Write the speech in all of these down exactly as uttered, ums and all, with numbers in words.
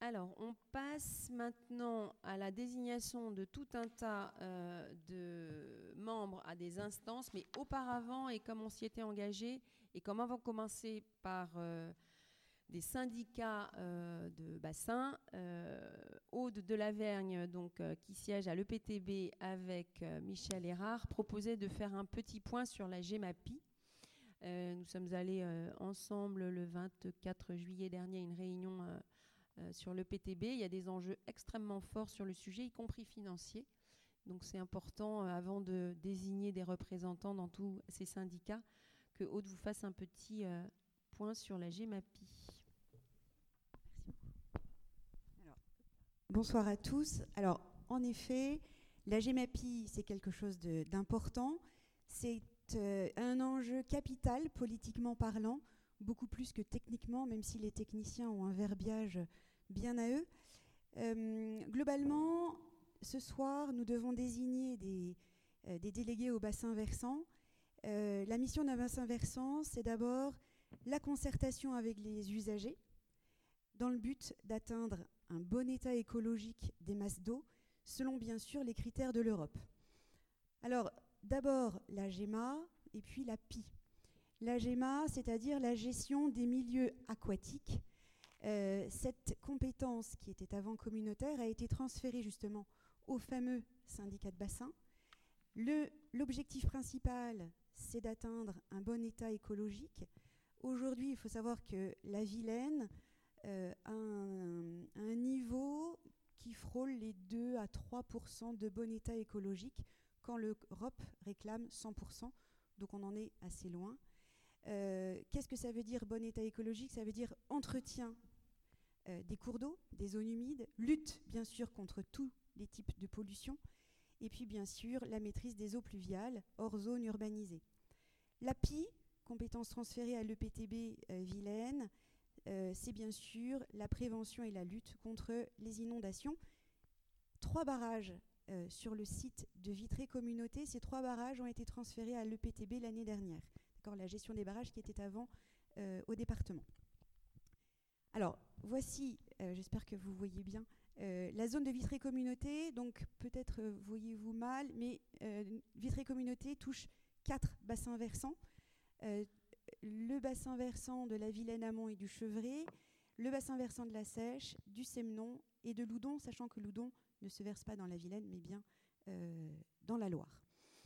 Alors, on passe maintenant à la désignation de tout un tas euh, de membres à des instances, mais auparavant, et comme on s'y était engagé, et comme on va commencer par euh, des syndicats euh, de bassin, euh, Aude de Lavergne, donc, euh, qui siège à l'E P T B avec euh, Michel Erard, proposait de faire un petit point sur la GEMAPI. Euh, nous sommes allés euh, ensemble le vingt-quatre juillet dernier à une réunion euh, euh, sur l'E P T B. Il y a des enjeux extrêmement forts sur le sujet, y compris financiers. Donc c'est important, euh, avant de désigner des représentants dans tous ces syndicats, que Aude vous fasse un petit euh, point sur la GEMAPI. Merci beaucoup. Alors, bonsoir à tous. Alors, en effet, la GEMAPI, c'est quelque chose de, d'important. C'est euh, un enjeu capital, politiquement parlant, beaucoup plus que techniquement, même si les techniciens ont un verbiage bien à eux. Euh, globalement, ce soir, nous devons désigner des, euh, des délégués au bassin versant. Euh, la mission d'un bassin versant, c'est d'abord la concertation avec les usagers, dans le but d'atteindre un bon état écologique des masses d'eau, selon bien sûr les critères de l'Europe. Alors, d'abord la GEMA et puis la P I. La GEMA, c'est-à-dire la gestion des milieux aquatiques. Euh, cette compétence, qui était avant communautaire, a été transférée justement au fameux syndicat de bassin. Le, l'objectif principal, c'est d'atteindre un bon état écologique. Aujourd'hui, il faut savoir que la Vilaine euh, a un, un niveau qui frôle les deux à trois pour cent de bon état écologique, quand l'Europe réclame cent pour cent. Donc on en est assez loin. Euh, qu'est-ce que ça veut dire bon état écologique ? Ça veut dire entretien euh, des cours d'eau, des zones humides, lutte bien sûr contre tous les types de pollution, et puis bien sûr la maîtrise des eaux pluviales hors zone urbanisée. La P I, compétence transférée à l'E P T B euh, Vilaine, euh, c'est bien sûr la prévention et la lutte contre les inondations. Trois barrages euh, sur le site de Vitré Communauté, ces trois barrages ont été transférés à l'E P T B l'année dernière. D'accord, la gestion des barrages qui était avant euh, au département. Alors, voici, euh, j'espère que vous voyez bien, euh, la zone de Vitré Communauté. Donc, peut-être euh, voyez-vous mal, mais euh, Vitré Communauté touche quatre bassins versants. Euh, le bassin versant de la Vilaine amont et du Chevré, le bassin versant de la Seiche, du Semnon et de Loudon, sachant que Loudon ne se verse pas dans la Vilaine, mais bien euh, dans la Loire.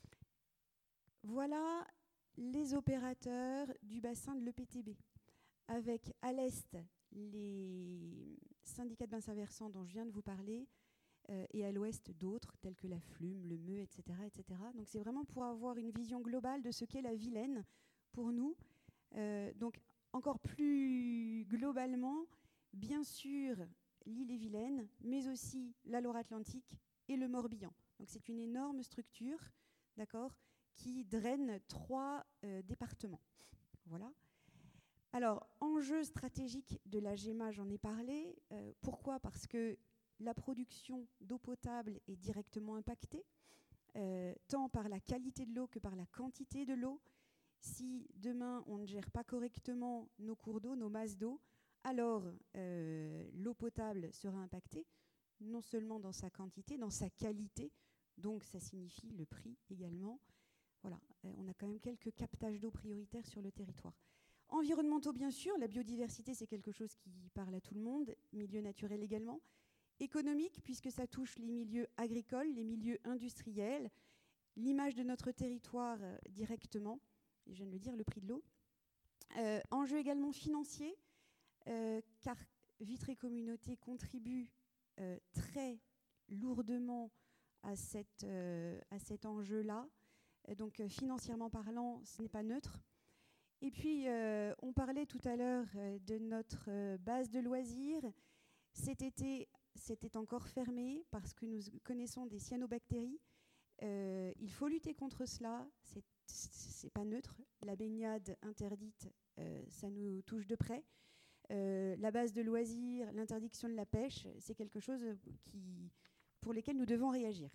Voilà les opérateurs du bassin de l'E P T B, avec à l'est les syndicats de bassins versants dont je viens de vous parler, euh, et à l'ouest d'autres, tels que la Flume, le Meux, et cetera, et cetera. Donc c'est vraiment pour avoir une vision globale de ce qu'est la Vilaine pour nous. Euh, donc encore plus globalement, bien sûr, l'Ille-et-Vilaine, mais aussi la Loire-Atlantique et le Morbihan. Donc c'est une énorme structure, d'accord, qui draine trois euh, départements. Voilà. Alors, enjeu stratégique de la GEMA, j'en ai parlé. Euh, pourquoi ? Parce que la production d'eau potable est directement impactée, euh, tant par la qualité de l'eau que par la quantité de l'eau. Si demain, on ne gère pas correctement nos cours d'eau, nos masses d'eau, alors euh, l'eau potable sera impactée, non seulement dans sa quantité, dans sa qualité, donc ça signifie le prix également. Voilà, euh, on a quand même quelques captages d'eau prioritaires sur le territoire. Environnementaux, bien sûr, la biodiversité, c'est quelque chose qui parle à tout le monde, milieu naturel également. Économique, puisque ça touche les milieux agricoles, les milieux industriels, l'image de notre territoire euh, directement, et je viens de le dire, le prix de l'eau. Euh, enjeu également financier, euh, car Vitré Communauté contribue euh, très lourdement à, cette, euh, à cet enjeu-là. Donc euh, financièrement parlant, ce n'est pas neutre. Et puis, euh, on parlait tout à l'heure euh, de notre euh, base de loisirs. Cet été, c'était encore fermé parce que nous connaissons des cyanobactéries. Euh, il faut lutter contre cela. C'est, c'est pas neutre. La baignade interdite, euh, ça nous touche de près. Euh, la base de loisirs, l'interdiction de la pêche, c'est quelque chose qui, pour lesquels nous devons réagir.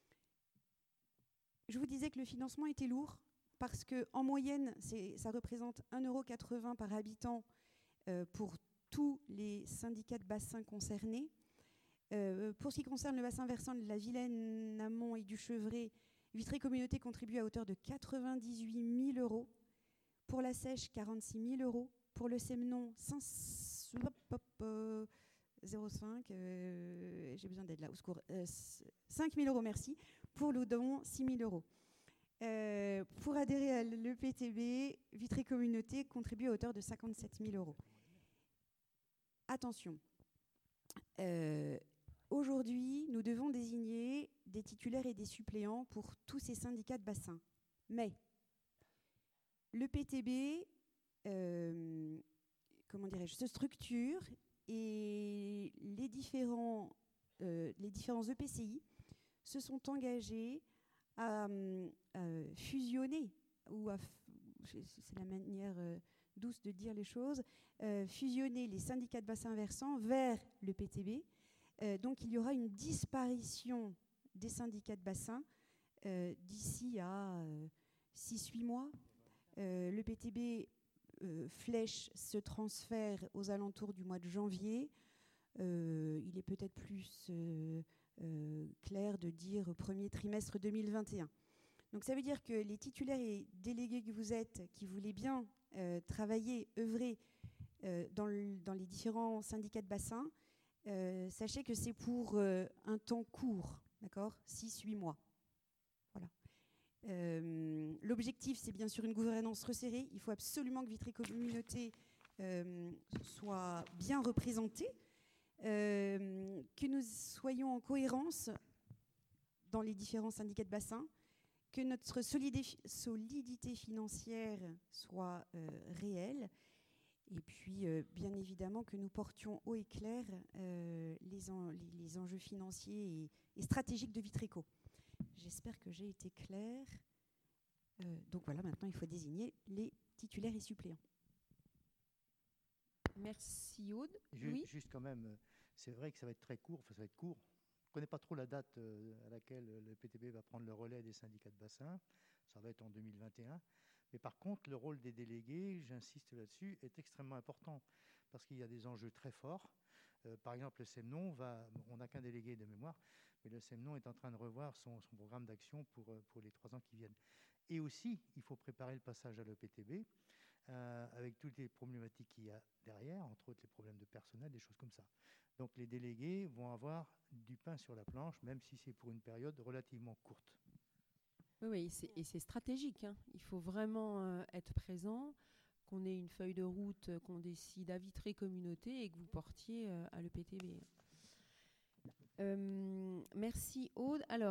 Je vous disais que le financement était lourd parce qu'en moyenne, c'est, ça représente un euro quatre-vingts par habitant euh, pour tous les syndicats de bassin concernés. Euh, pour ce qui concerne le bassin versant de la Vilaine, Amont et du Chevré, Vitré Communauté contribue à hauteur de quatre-vingt-dix-huit mille euros. Pour la Sèche, quarante-six mille euros. Pour le Semnon, zéro virgule cinq, euh, j'ai besoin d'aide là, au secours, euh, cinq mille euros, merci. Pour l'Oudon, six mille euros. Euh, pour adhérer à l'E P T B, Vitré Communauté contribue à hauteur de cinquante-sept mille euros. Attention, euh, aujourd'hui, nous devons désigner des titulaires et des suppléants pour tous ces syndicats de bassin. Mais l'E P T B, euh, comment dirais-je, se structure et les différents, euh, les différents E P C I se sont engagés à euh, fusionner, ou à f- c'est la manière euh, douce de dire les choses, euh, fusionner les syndicats de bassin versant vers le P T B. Euh, donc il y aura une disparition des syndicats de bassin euh, d'ici à euh, six huit mois. Euh, le P T B euh, flèche ce transfert aux alentours du mois de janvier. Euh, il est peut-être plus euh, euh, clair de dire premier trimestre deux mille vingt et un. Donc ça veut dire que les titulaires et délégués que vous êtes, qui voulez bien euh, travailler, œuvrer euh, dans, le, dans les différents syndicats de bassin, euh, sachez que c'est pour euh, un temps court, d'accord, six huit mois. Voilà. Euh, l'objectif, c'est bien sûr une gouvernance resserrée. Il faut absolument que Vitré Communauté euh, soit bien représentée, euh, que nous soyons en cohérence dans les différents syndicats de bassin, que notre solidité, solidité financière soit euh, réelle, et puis euh, bien évidemment que nous portions haut et clair euh, les, en, les, les enjeux financiers et, et stratégiques de Vitreco. J'espère que j'ai été claire. Euh, donc voilà, maintenant il faut désigner les titulaires et suppléants. Merci Aude. Juste, Oui. juste quand même, c'est vrai que ça va être très court, enfin ça va être court. Je ne connais pas trop la date à laquelle le P T B va prendre le relais des syndicats de bassin. Ça va être en deux mille vingt et un. Mais par contre, le rôle des délégués, j'insiste là-dessus, est extrêmement important parce qu'il y a des enjeux très forts. Euh, par exemple, le Semnon, va, on n'a qu'un délégué de mémoire, mais le Semnon est en train de revoir son, son programme d'action pour, pour les trois ans qui viennent. Et aussi, il faut préparer le passage à l'E P T B euh, avec toutes les problématiques qu'il y a derrière, entre autres les problèmes de personnel, des choses comme ça. Donc les délégués vont avoir du pain sur la planche, même si c'est pour une période relativement courte. Oui, oui, c'est, et c'est stratégique, hein. Il faut vraiment euh, être présent, qu'on ait une feuille de route, euh, qu'on décide à Vitré Communauté et que vous portiez euh, à l'E P T B. Euh, merci Aude. Alors,